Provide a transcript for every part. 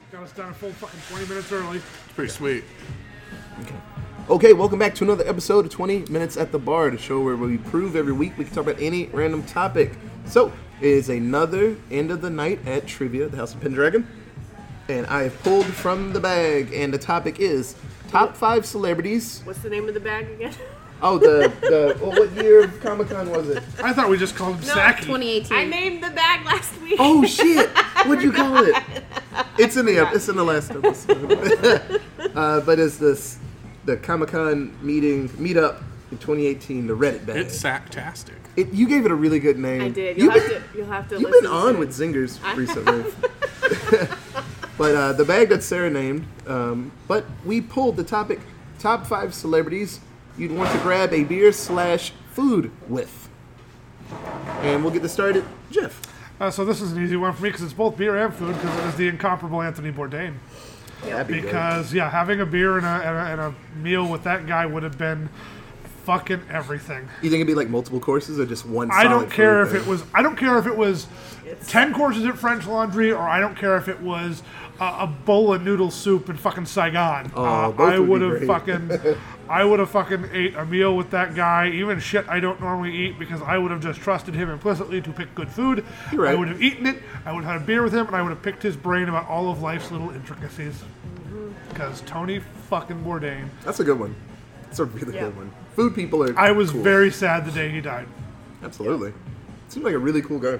Got us done a full fucking 20 minutes early. It's pretty sweet. Okay, welcome back to another episode of 20 Minutes at the Bar, the show where we prove every week we can talk about any random topic. So, it is another end of the night at Trivia at the House of Pendragon. And I have pulled from the bag, and the topic is top 5 celebrities. What's the name of the bag again? Oh, what year of Comic-Con was it? I thought we just called him Saki. 2018. I named the bag last week. Oh shit! What'd you call it? It's in the last episode. But it's the Comic-Con meetup in 2018, the Reddit bag. It's sacktastic. You gave it a really good name. I did. You've You'll have to been listen on to with it. Zingers recently. But the bag that Sarah named. But we pulled the topic: top 5 celebrities you'd want to grab a beer/food with. And we'll get this started. Jeff. So this is an easy one for me because it's both beer and food because it is the incomparable Anthony Bourdain. That'd be Because, having a beer and a meal with that guy would have been fucking everything. You think it'd be like multiple courses or just one? I don't care if thing? it was 10 courses at French Laundry, or I don't care if it was a bowl of noodle soup in fucking Saigon. Oh, both I would would be have great. I would have fucking ate a meal with that guy, even shit I don't normally eat, because I would have just trusted him implicitly to pick good food. You're right. I would have eaten it, I would have had a beer with him, and I would have picked his brain about all of life's little intricacies. Because Tony fucking Bourdain. That's a good one. That's a really good one. Food people are. I was cool. very sad the day he died. Absolutely. Seems like a really cool guy.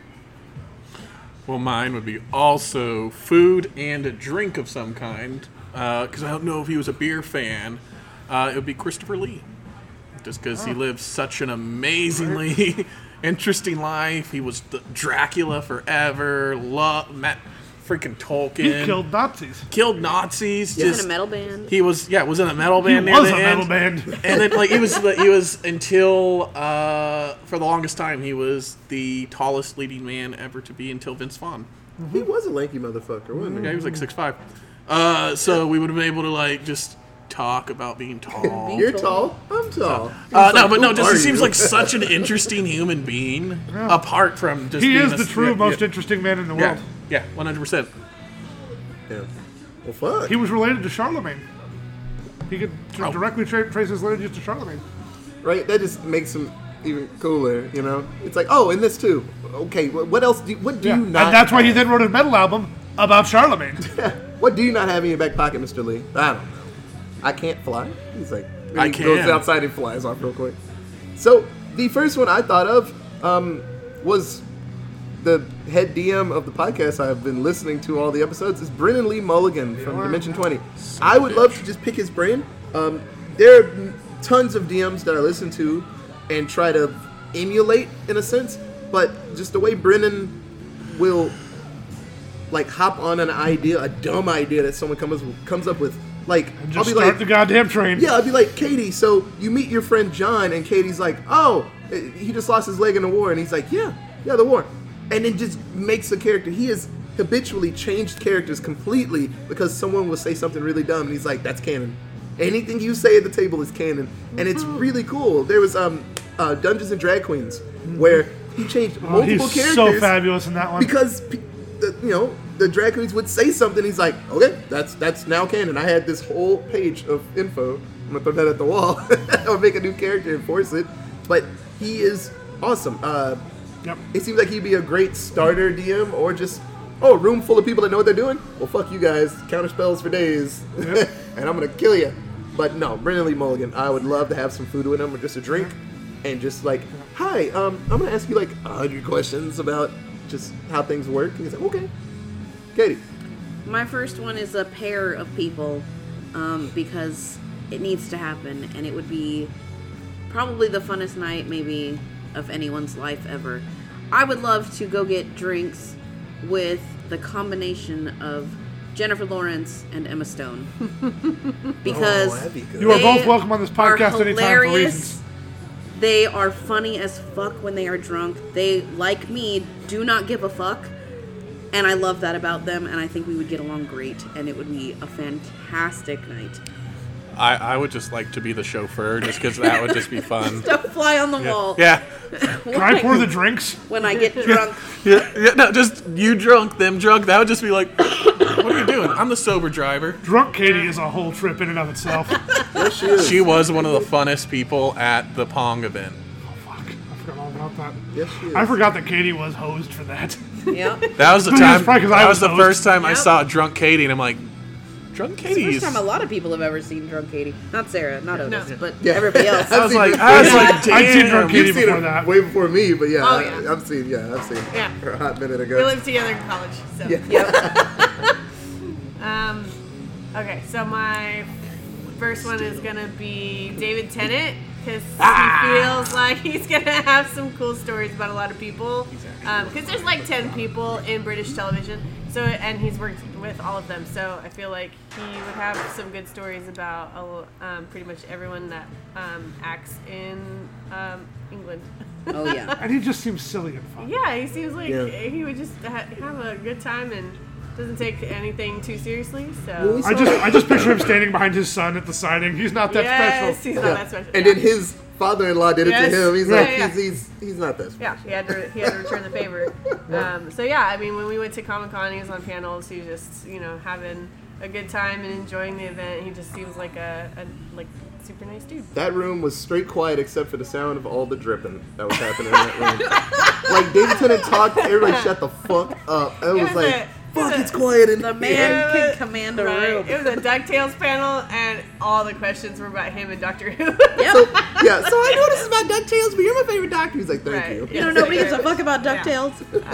Well, mine would be also food and a drink of some kind. Because I don't know if he was a beer fan. It would be Christopher Lee. Just because he lived such an amazingly interesting life. He was Dracula forever. Met freaking Tolkien. He killed Nazis. Killed Nazis. He was in a metal band. He was in a metal band. He was a metal band. And then he was until for the longest time he was the tallest leading man ever to be until Vince Vaughn. He was a lanky motherfucker, wasn't he? Yeah, he was like 6'5". So we would have been able to just talk about being tall. You're tall. I'm tall. He seems like such an interesting human being. Apart from just He being is the true most interesting man in the world. Yeah, 100%. Yeah. Well, fuck. He was related to Charlemagne. He could directly trace his lineage to Charlemagne. Right? That just makes him even cooler, you know? It's like, oh, and this too. Okay, what else do you not And that's why he then wrote a metal album about Charlemagne. What do you not have in your back pocket, Mr. Lee? I don't know. I can't fly. He's like, I he can. goes outside and flies off real quick. So, the first one I thought of was the head DM of the podcast I've been listening to all the episodes is Brennan Lee Mulligan from Dimension 20. I would love to just pick his brain. There are tons of DMs that I listen to and try to emulate in a sense, but just the way Brennan will hop on an idea, a dumb idea that someone comes up with. Just start the goddamn train. Yeah, I'd be like, Katie, so you meet your friend John, and Katie's like, oh, he just lost his leg in the war, and he's like, yeah, the war. And then just makes a character. He has habitually changed characters completely because someone will say something really dumb, and he's like, that's canon. Anything you say at the table is canon. And it's really cool. There was Dungeons and Drag Queens, where he changed multiple characters. He's so fabulous in that one. Because, the drag queens would say something. He's like, okay, that's now canon. I had this whole page of info. I'm going to throw that at the wall. Or make a new character and force it. But he is awesome. It seems like he'd be a great starter DM or just, a room full of people that know what they're doing. Well, fuck you guys. Counter spells for days. Yep. And I'm going to kill you. But no, Brennan Lee Mulligan, I would love to have some food with him or just a drink. And just hi, I'm going to ask you 100 questions about just how things work. And he's like, okay. Katie. My first one is a pair of people because it needs to happen, and it would be probably the funnest night maybe of anyone's life ever. I would love to go get drinks with the combination of Jennifer Lawrence and Emma Stone. Because that'd be good. You are both welcome on this podcast anytime for hilarious. reasons. They are funny as fuck when they are drunk. They, like me, do not give a fuck. And I love that about them, and I think we would get along great, and it would be a fantastic night. I would just like to be the chauffeur, just because that would just be fun. Don't fly on the wall. Yeah. Can I pour the drinks? When I get drunk. No, just you drunk, them drunk. That would just be like... What are you doing? I'm the sober driver. Drunk Katie is a whole trip in and of itself. Yes, she is. She was one of the funnest people at the Pong event. Fuck, I forgot all about that. Yes, she is. I forgot that Katie was hosed for that. Yep. That was the It's time. probably 'cause I That was was the host. first time I Yep. saw Drunk Katie, and I'm like, Drunk It's the Katie. first time a lot of people have ever seen Drunk Katie. Not Sarah, not Otis, but Yeah. everybody else. I was like, damn. I'd seen Drunk Katie You've seen before her that. way before me, but yeah, Oh, yeah. I've seen Yeah. her a hot minute We ago. lived together in college, so. Yeah. Yep. Okay, so my first one is gonna be David Tennant because he feels like he's gonna have some cool stories about a lot of people. Because there's like 10 people in British television, so and he's worked with all of them. So I feel like he would have some good stories about pretty much everyone that acts in England. Oh yeah. And he just seems silly and fun. Yeah, he seems like Yeah. he would just have a good time and doesn't take anything too seriously. So Well, we I just picture him standing behind his son at the signing. He's not that yes, special. he's not that special. And yeah. then his father-in-law did it Yes. to him. He's Yeah, like, yeah. he's not that special. Yeah, he had to return the favor. So yeah, I mean, when we went to Comic-Con, he was on panels. He was just having a good time and enjoying the event. He just seems like a super nice dude. That room was straight quiet except for the sound of all the dripping that was happening in that room. Like, David Tennant talked, everybody shut the fuck up. I was like, fuck, it's quiet in The here. man can command a Right. room. It was a DuckTales panel, and all the questions were about him and Doctor Who. Yep. So I know this is about DuckTales, but you're my favorite doctor. He's like, thank Right. you. You know, nobody gives a fuck about Yeah. DuckTales.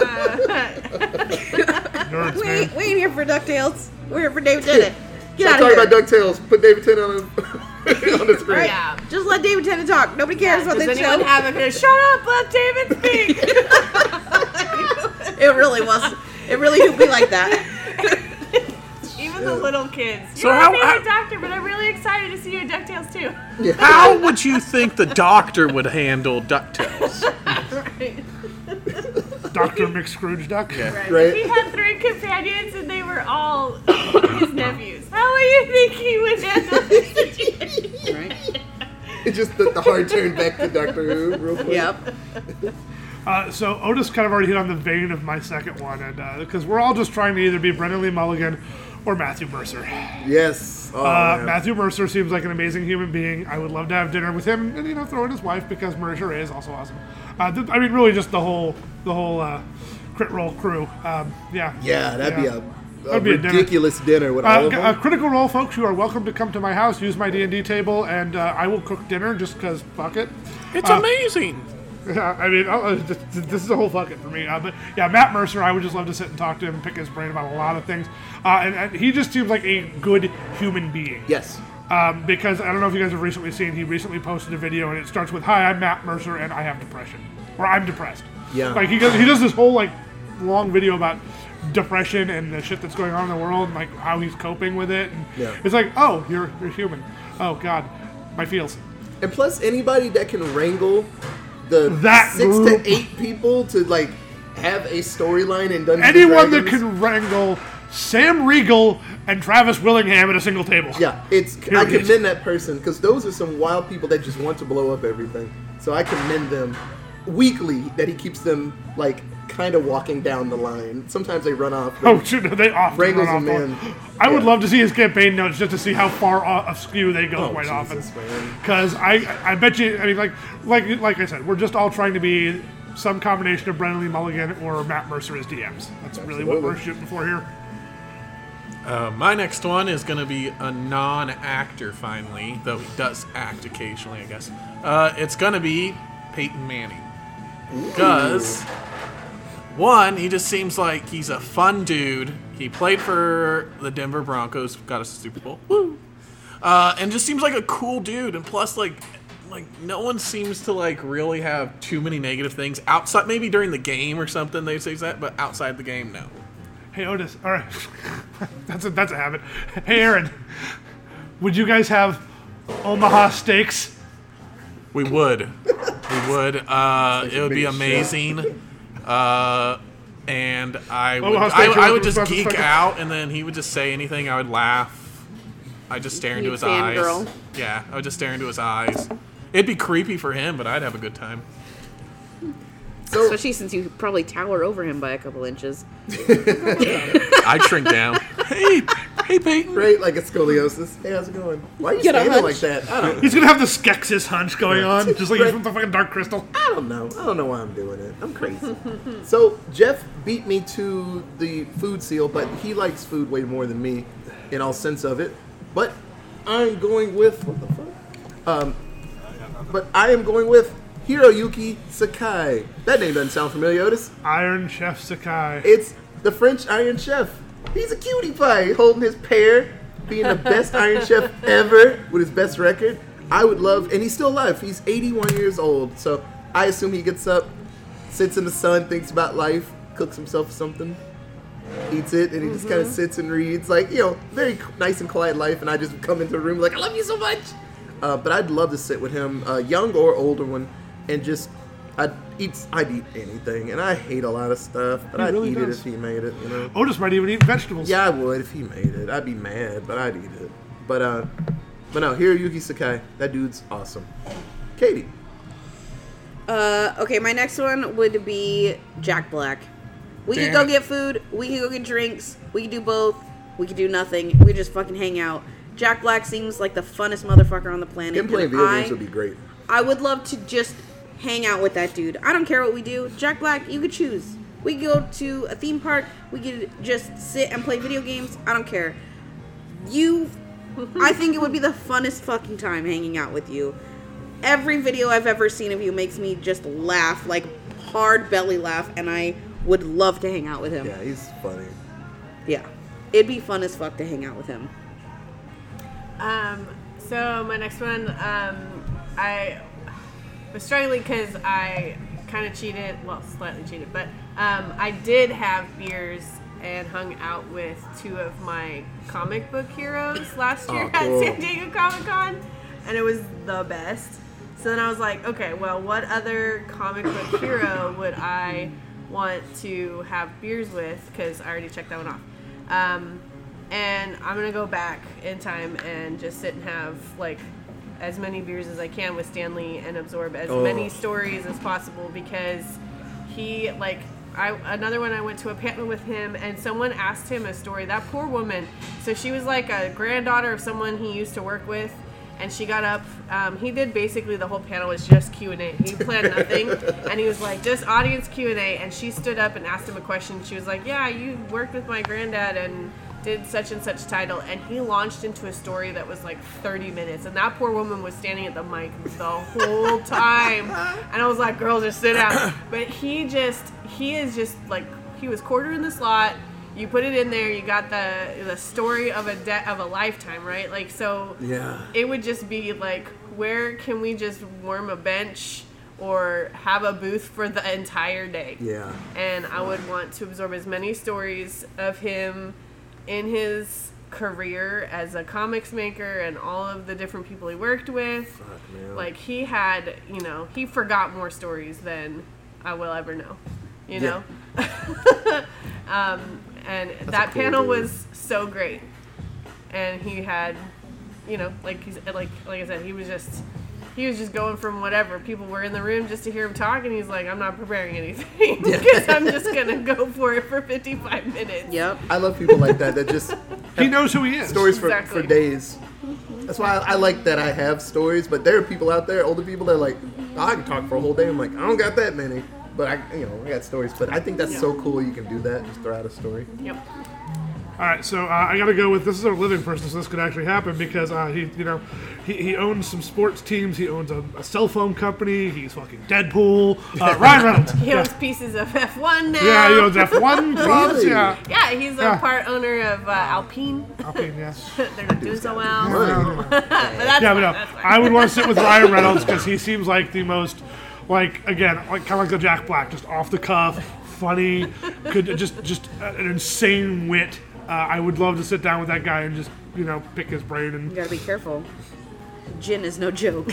Nerds, We man. ain't here for DuckTales. We're here for David Tennant. Get Stop out of talking here. about DuckTales. Put David Tennant on the screen. Right. Yeah. Just let David Tennant talk. Nobody cares about Does that anyone show. have a shut up? Let David speak. It really was. It really do be like that. Even the little kids. So You're how- my favorite how- doctor, but I'm really excited to see you in DuckTales too. How would you think the Doctor would handle DuckTales? Right. Dr. McScrooge Duck. Yeah. Right. Right. If he had 3 companions and they were all his nephews, how do you think he would handle this situation? Right? It's just the hard turn back to Doctor Who real quick. Yep. So Otis kind of already hit on the vein of my second one, and because we're all just trying to either be Brendan Lee Mulligan or Matthew Mercer. Yes. Oh, man. Matthew Mercer seems like an amazing human being. I would love to have dinner with him and throw in his wife because Marisha Ray is also awesome. I mean, really, just the whole Crit Roll crew. Yeah. Yeah, that'd be a That'd be a dinner. ridiculous dinner with all of them. Critical Role folks, you are welcome to come to my house, use my D&D table, and I will cook dinner just because fuck it. It's amazing. Yeah, I mean, this is a whole fuck it for me. But yeah, Matt Mercer, I would just love to sit and talk to him, pick his brain about a lot of things. And he just seems like a good human being. Yes. Because I don't know if you guys have recently seen, he recently posted a video and it starts with, "Hi, I'm Matt Mercer and I have depression." Or "I'm depressed." Yeah. Like he does this whole like long video about depression and the shit that's going on in the world and like how he's coping with it. And Yeah. it's like, oh, you're human. Oh God, my feels. And plus, anybody that can wrangle the That 6 group. to 8 people to like have a storyline in Dungeons Anyone and that Dragons. can wrangle Sam Riegel and Travis Willingham at a single table. Yeah, I Period. commend that person because those are some wild people that just want to blow up everything. So I commend them weekly that he keeps them like kind of walking down the line. Sometimes they run off. but Oh, shoot, they often Wrangles run off. them in. I would Yeah. love to see his campaign notes just to see how far askew they go Oh, quite often. Jesus, man. Because I bet you, I mean, like I said, we're just all trying to be some combination of Brendan Lee Mulligan or Matt Mercer as DMs. That's really what we're shooting for here. My next one is going to be a non-actor, finally, though he does act occasionally, I guess. It's going to be Peyton Manning. Because, one, he just seems like he's a fun dude. He played for the Denver Broncos, got us a Super Bowl. Woo! And just seems like a cool dude. And plus, like no one seems to like really have too many negative things outside. Maybe during the game or something they say that, but outside the game, no. Hey, Otis. All right. that's a habit. Hey, Aaron. Would you guys have Omaha steaks? We would. We would. It would be big amazing. And I would, Omaha steaks I are would just the geek fucking- out, and then he would just say anything. I would laugh. I'd just stare into You'd his eyes. fangirl. Yeah, I would just stare into his eyes. It'd be creepy for him, but I'd have a good time. So Especially since you probably tower over him by a couple inches. I'd shrink down. Hey, Peyton. Right, like a scoliosis. Hey, how's it going? Why are you Get a standing hunch. like that? I don't know. He's gonna have the Skeksis hunch going on, just like Right. from the fucking Dark Crystal. I don't know. I don't know why I'm doing it. I'm crazy. So Jeff beat me to the food seal, but he likes food way more than me, in all sense of it. But I'm going with what the fuck? But I am going with Hiroyuki Sakai. That name doesn't sound familiar, Otis. Iron Chef Sakai. It's the French Iron Chef. He's a cutie pie, holding his pear, being the best Iron Chef ever with his best record. I would love, and he's still alive. He's 81 years old, so I assume he gets up, sits in the sun, thinks about life, cooks himself something, eats it, and he just kind of sits and reads, like, you know, very nice and quiet life. And I just come into the room like, I love you so much. But I'd love to sit with him, young or older one, and just I'd eat anything, and I hate a lot of stuff, but He I'd really eat it does. if he made it, you know. Otis might even eat vegetables. Yeah, I would if he made it. I'd be mad, but I'd eat it. But no, Hiroyuki Sakai, that dude's awesome. Katie. Okay, my next one would be Jack Black. We could Damn go it. get food, we could go get drinks, we could do both, we could do nothing, we could just fucking hang out. Jack Black seems like the funnest motherfucker on the planet. Him playing and video games would be great. I would love to just hang out with that dude. I don't care what we do. Jack Black, you could choose. We could go to a theme park, we could just sit and play video games. I don't care. I think it would be the funnest fucking time hanging out with you. Every video I've ever seen of you makes me just laugh, like hard belly laugh, and I would love to hang out with him. Yeah, he's funny. Yeah. It'd be fun as fuck to hang out with him. So my next one, I was struggling because I kind of cheated, well, slightly cheated, but I did have beers and hung out with two of my comic book heroes last year cool. at San Diego Comic-Con, and it was the best. So then I was like, okay, well, what other comic book hero would I want to have beers with? Because I already checked that one off. And I'm going to go back in time and just sit and have, like, as many beers as I can with Stan Lee and absorb as many stories as possible, because he, like, another one, I went to a panel with him and someone asked him a story. That poor woman. So she was like a granddaughter of someone he used to work with, and she got up. He did basically the whole panel was just Q&A. He planned nothing, and he was like, just audience Q&A. And she stood up and asked him a question. She was like, yeah, you worked with my granddad and did such and such title. And he launched into a story that was like 30 minutes. And that poor woman was standing at the mic the whole time. And I was like, girl, just sit down. But he is just like, he was quarter in the slot. You put it in there, you got the story of a lifetime, right? Like, so Yeah. it would just be like, where can we just warm a bench or have a booth for the entire day? Yeah. And I would want to absorb as many stories of him in his career as a comics maker and all of the different people he worked with. Fuck, man. Like, he had, he forgot more stories than I will ever know, Yeah. And That's that a cool panel dude. was so great. And he had, like I said, he was just going from whatever. People were in the room just to hear him talk, and he's like, I'm not preparing anything because I'm just going to go for it for 55 minutes. Yep. I love people like that just He knows who he is. stories for Exactly. days. That's why I like that I have stories, but there are people out there, older people, that are like, oh, I can talk for a whole day. I'm like, I don't got that many. But I got stories. But I think that's so cool you can do that, just throw out a story. Yep. All right, so I got to go with, this is a living person, so this could actually happen because he owns some sports teams. He owns a cell phone company. He's fucking Deadpool. Ryan Reynolds. He owns pieces of F1 now. Yeah, he owns F1 clubs. Really? Yeah. Yeah, he's a Yeah. part owner of Alpine. Alpine, yes. They're not doing so well. Money. But that's Yeah, fine, but no, that's fine. I would want to sit with Ryan Reynolds because he seems like the most, kind of like the Jack Black, just off the cuff, funny, could just an insane wit. I would love to sit down with that guy and just pick his brain You and. gotta be careful. Gin is no joke.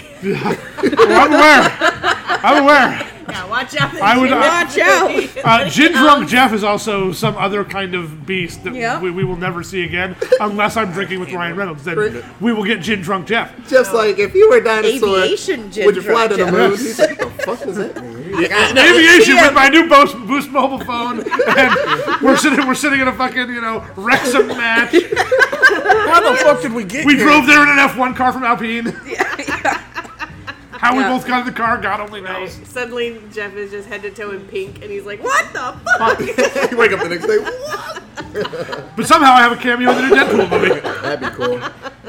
I'm aware. Yeah, watch out. I would. Watch out! Gin Drunk Jeff is also some other kind of beast that Yeah. we will never see again unless I'm drinking with Ryan Reynolds. Then we will get Gin Drunk Jeff. Just like, if you were a dinosaur, Aviation gin would you fly to the drunk moon? Jeff. He's like, what the fuck does that mean? Aviation with my new Boost mobile phone, and we're sitting in a fucking Wrexham match. How the fuck did we get We here? drove there in an F1 car from Alpine. How we both got in the car, God only knows. Suddenly, Jeff is just head to toe in pink, and he's like, "What the fuck?" You wake up the next day. What? But somehow I have a cameo in the new Deadpool movie. That'd be cool.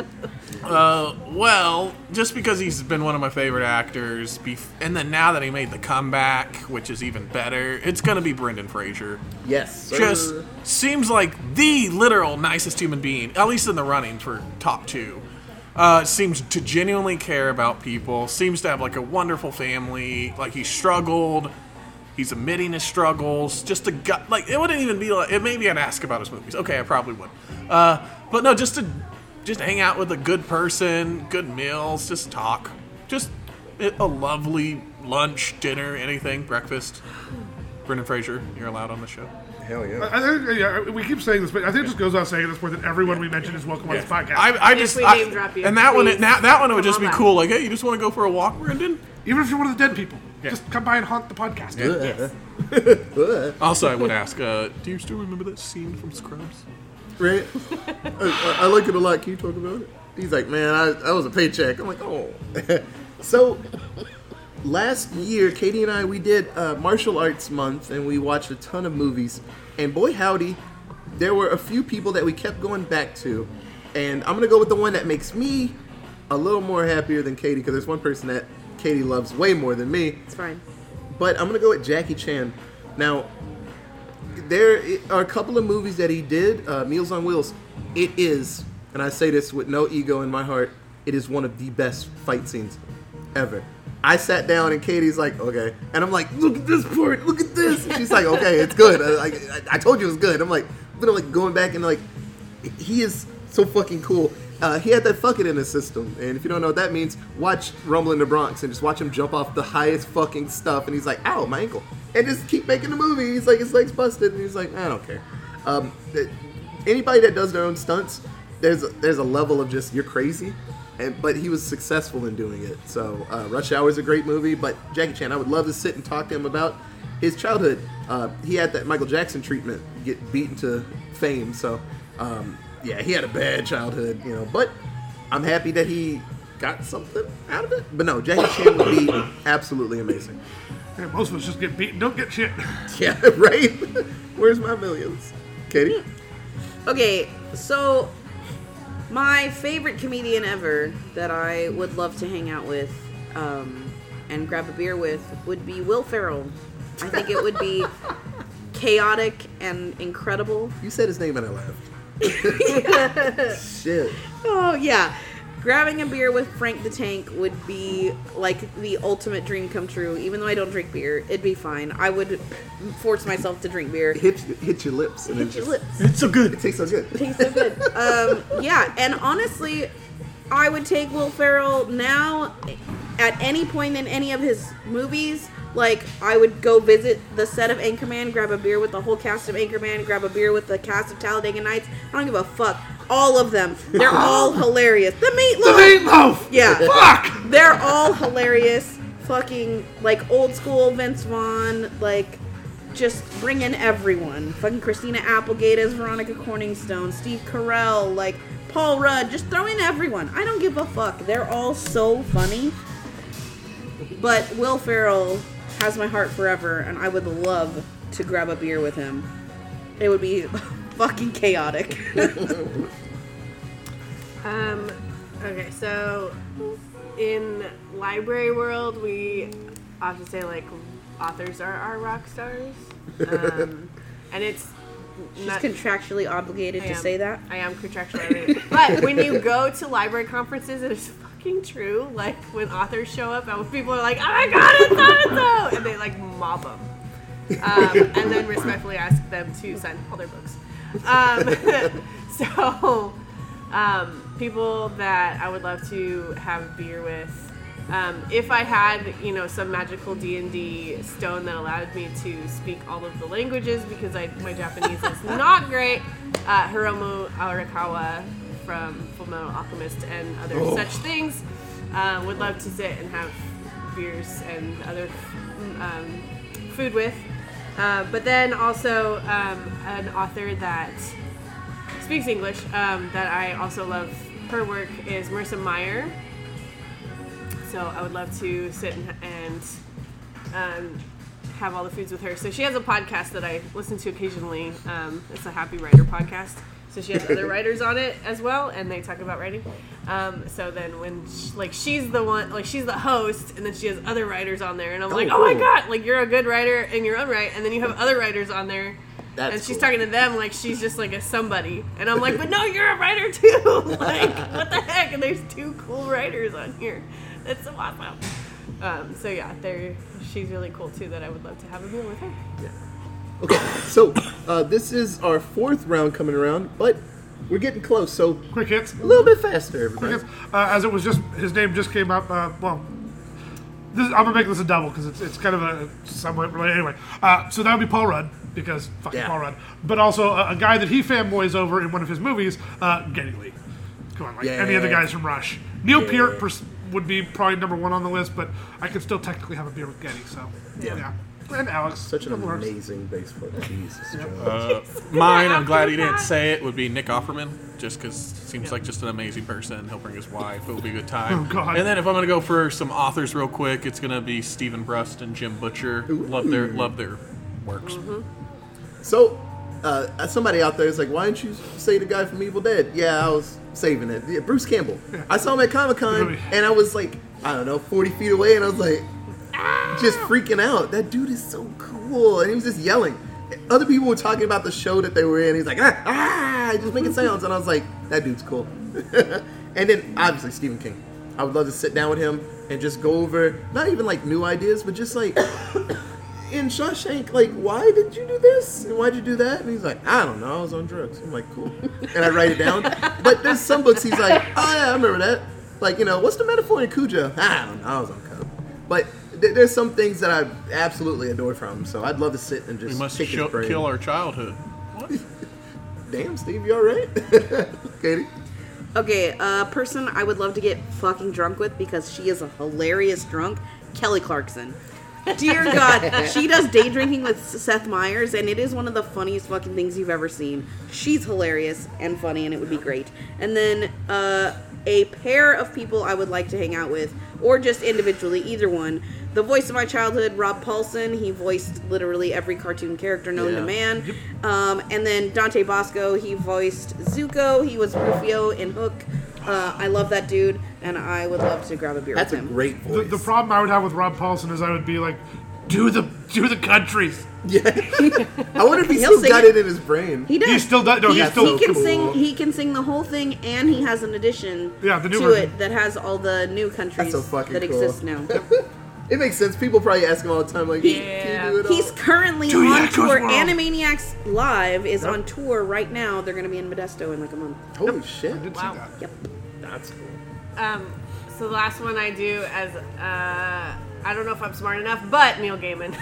Well, just because he's been one of my favorite actors, and then now that he made the comeback, which is even better, it's gonna be Brendan Fraser. Yes. Sir. Just seems like the literal nicest human being, at least in the running for top 2. Seems to genuinely care about people. Seems to have like a wonderful family. Like he struggled. He's admitting his struggles. Just a gut. Like it wouldn't even be like. It maybe I'd ask about his movies. Okay, I probably would. But no, just hang out with a good person, good meals, just talk, just a lovely lunch, dinner, anything, breakfast. Brendan Fraser, you're allowed on the show. Hell yeah. I think, we keep saying this, but I think it just goes without saying at this point that everyone we mention is welcome on this podcast. I If just we name drop you, and that one, please that one would come just be on cool. Like, hey, you just want to go for a walk, Brendan? Even if you're one of the dead people, just come by and haunt the podcast. Also, I would ask, do you still remember that scene from Scrubs? Right? I like it a lot. Can you talk about it? He's like, man, that was a paycheck. I'm like, oh. So, last year, Katie and I, we did Martial Arts Month, and we watched a ton of movies. And boy howdy, there were a few people that we kept going back to. And I'm going to go with the one that makes me a little more happier than Katie, because there's one person that Katie loves way more than me. It's fine. But I'm going to go with Jackie Chan. Now, there are a couple of movies that he did, Meals on Wheels. It is, and I say this with no ego in my heart, it is one of the best fight scenes ever. I sat down and Katie's like, okay. And I'm like, look at this part, look at this. And she's like, okay, it's good. I told you it was good. I'm like, but I'm like going back and like, he is so fucking cool. He had that fuck it in his system. And if you don't know what that means, watch Rumble in the Bronx and just watch him jump off the highest fucking stuff. And he's like, ow, my ankle. And just keep making the movie. He's like, his leg's busted. And he's like, I don't care. Anybody that does their own stunts, there's a level of just, you're crazy. But he was successful in doing it. So Rush Hour is a great movie. But Jackie Chan, I would love to sit and talk to him about his childhood. He had that Michael Jackson treatment, get beaten to fame. So yeah, he had a bad childhood, But I'm happy that he got something out of it. But no, Jackie Chan would be absolutely amazing. Yeah, most of us just get beaten, don't get shit. Yeah, right? Where's my millions? Katie? Okay, so my favorite comedian ever that I would love to hang out with and grab a beer with would be Will Ferrell. I think it would be chaotic and incredible. You said his name and I laughed. Shit. Oh, yeah. Grabbing a beer with Frank the Tank would be like the ultimate dream come true. Even though I don't drink beer, it'd be fine. I would force myself to drink beer. Hit your lips. And Hit your lips. It's so good. It tastes so good. Tastes so good. Yeah, and honestly, I would take Will Ferrell now at any point in any of his movies. Like, I would go visit the set of Anchorman, grab a beer with the whole cast of Anchorman, grab a beer with the cast of Talladega Nights. I don't give a fuck. All of them. They're all hilarious. The Meatloaf! The Meatloaf! Yeah. Fuck! They're all hilarious. Fucking, like, old school Vince Vaughn. Like, just bring in everyone. Fucking Christina Applegate as Veronica Corningstone. Steve Carell. Like, Paul Rudd. Just throw in everyone. I don't give a fuck. They're all so funny. But Will Ferrell has my heart forever, and I would love to grab a beer with him. It would be fucking chaotic. Okay, so in library world, we often say like authors are our rock stars, and it's She's contractually obligated to say that. I am contractually obligated. But when you go to library conferences, it is fucking true. Like when authors show up, and when people are like, "Oh my god, it's so-and-so," and they like mob them, and then respectfully ask them to sign all their books. So people that I would love to have a beer with. If I had, some magical D&D stone that allowed me to speak all of the languages, because my Japanese is not great, Hiromu Arakawa from Fullmetal Alchemist and other such things, would love to sit and have beers and other food with. But then also an author that speaks English that I also love. Her work is Marissa Meyer. So I would love to sit and have all the foods with her. So she has a podcast that I listen to occasionally. It's a Happy Writer podcast. So she has other writers on it as well, and they talk about writing. So then when she's the one, like she's the host, and then she has other writers on there, and I'm like, oh my god, like you're a good writer in your own right, and then you have other writers on there. That's and she's cool. talking to them like she's just like a somebody. And I'm like, but no, you're a writer too. Like, what the heck? And there's 2 cool writers on here. That's so awesome. So yeah, she's really cool too that I would love to have a meal with her. Yeah. Okay, so this is our 4th round coming around, but we're getting close, so Quick hits. a little bit faster, everybody. Quick hits. As it was just, his name just came up. I'm going to make this a double because it's kind of a somewhat related. Anyway, so that would be Paul Rudd, because fucking Yeah. Paul Rudd. But also a guy that he fanboys over in one of his movies, Geddy Lee. Come on, like any of the guys from Rush. Neil Peart would be probably number 1 on the list, but I could still technically have a beer with Geddy, so yeah. And Alex. Such an that works. amazing bass player. Jesus, John. Mine, I'm glad he didn't say it, would be Nick Offerman, just because seems like just an amazing person. He'll bring his wife. It'll be a good time. Oh, God. And then if I'm going to go for some authors real quick, it's going to be Stephen Brust and Jim Butcher. Love their works. So, somebody out there is like, why didn't you say the guy from Evil Dead? Yeah, I was saving it. Yeah, Bruce Campbell. I saw him at Comic-Con, and I was like, I don't know, 40 feet away, and I was like, just freaking out. That dude is so cool. And he was just yelling. Other people were talking about the show that they were in. He's like, just making sounds. And I was like, that dude's cool. And then, obviously, Stephen King. I would love to sit down with him and just go over, not even like new ideas, but just like, in Shawshank, like, why did you do this? And why'd you do that? And he's like, I don't know. I was on drugs. I'm like, cool. And I write it down. But there's some books he's like, oh, yeah, I remember that. Like, what's the metaphor in Cujo? I don't know. I was on coke. But there's some things that I absolutely adore from him, so I'd love to sit and just We must pick his brain. kill our childhood. What? Damn, Steve, you all right? Katie? Okay, a person I would love to get fucking drunk with because she is a hilarious drunk, Kelly Clarkson. Dear God, she does day drinking with Seth Meyers, and it is one of the funniest fucking things you've ever seen. She's hilarious and funny, and it would be great. And then a pair of people I would like to hang out with, or just individually, either one. The voice of my childhood, Rob Paulson. He voiced literally every cartoon character known to man. And then Dante Bosco. He voiced Zuko. He was Rufio in Hook. I love that dude, and I would love to grab a beer That's with a him. great voice. The problem I would have with Rob Paulson is I would be like, do the countries. Yeah. I wonder if he He'll still sing got it. it in his brain. He does. He still does. No, he's still he can cool. sing. He can sing the whole thing, and he has an addition Yeah, the new to version. it that has all the new countries That's so fucking that cool. exist now. It makes sense. People probably ask him all the time, like, can you do it all? He's currently To the on Echoes tour. World. Animaniacs Live is on tour right now. They're going to be in Modesto in like a month. Holy shit. I did Wow. see that. Yep. That's cool. So the last one I do as I don't know if I'm smart enough, but Neil Gaiman.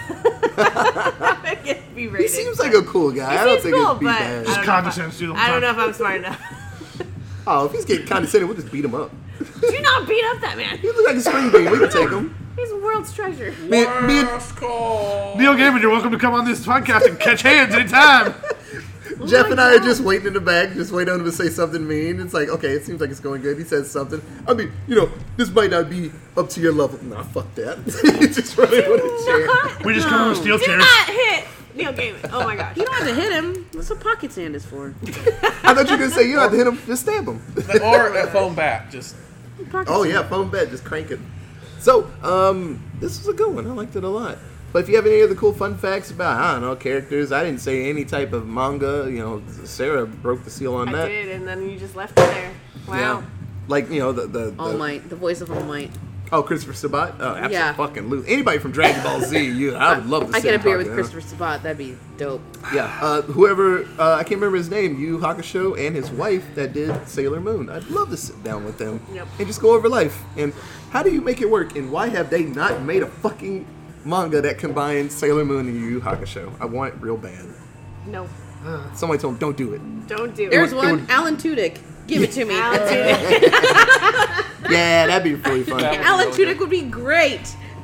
I can be He rated. seems like a cool guy. I don't He's think cool, it'd be but bad. Just condescends to them. I don't know if I'm smart enough. Oh, if he's getting condescending, we'll just beat him up. Do not beat up that man. He looks like a spring bean. We can take him. He's a world's treasure. Me and- Last call. Neil Gaiman, you're welcome to come on this podcast and catch hands anytime. Jeff and I are just waiting in the back, just waiting on him to say something mean. It's like, okay, it seems like it's going good. He says something. I mean, this might not be up to your level. Nah, fuck that. Just running on the chair. We just come in with steel Do chairs. not hit Neil Gaiman. Oh my gosh. You don't have to hit him. That's what pocket sand is for. I thought you were going to say you don't have to hit him, just stab him. Or a phone bat. Just Pocket Oh sand. yeah, phone bed, just crank it. So, this was a good one. I liked it a lot. But if you have any other cool fun facts about, I don't know, characters, I didn't say any type of manga. Sarah broke the seal on I that. did, and then you just left it there. Wow. Yeah. Like, the All Might, the voice of All Might. Oh, Christopher Sabat? Oh, Yeah. absolutely. Anybody from Dragon Ball Z, I would love to I sit get a and beer talk with to him. Christopher Sabat. That'd be dope. Yeah, whoever, I can't remember his name, Yu Hakusho, and his wife that did Sailor Moon. I'd love to sit down with them Yep. and just go over life. And how do you make it work? And why have they not made a fucking manga that combines Sailor Moon and Yu Yu Hakusho? I want it real bad. No. Somebody told him, don't do it. Don't do it. There's it one. would- Alan Tudyk. Give it to me. Alan Tudyk. Yeah, that'd be really fun. That would- Alan Tudyk would be great.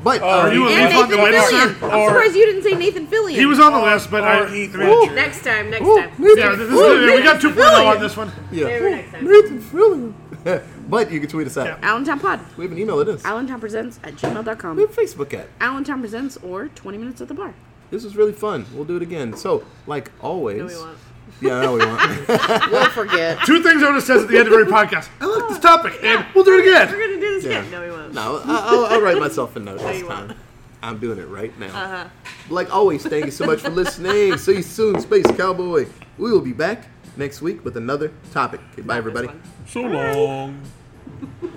But Are you And on the Nathan list, Fillion. sir? I'm surprised you didn't say Nathan Fillion. He was on the list, but Or Heath I mean, Ledger. Next time. Nathan, yeah, we got 2.0 on this one. Maybe yeah. next time. Nathan Fillion. But you can tweet us at. Yeah. Allentown Pod. We have an email. It is. AllentownPresents@gmail.com. We have a Facebook at. Allentown Presents or 20 Minutes at the Bar. This was really fun. We'll do it again. So, like always. No, we won't. Yeah, I know we want. We'll forget. Two things Otis says at the end of every podcast. I like this topic, and we'll do it We're again. gonna do this Yeah. again. No, we won't. No, I'll write myself a note this you time. won't. I'm doing it right now. Like always, thank you so much for listening. See you soon, Space Cowboy. We will be back next week with another topic. Okay, bye, everybody. This one. So long.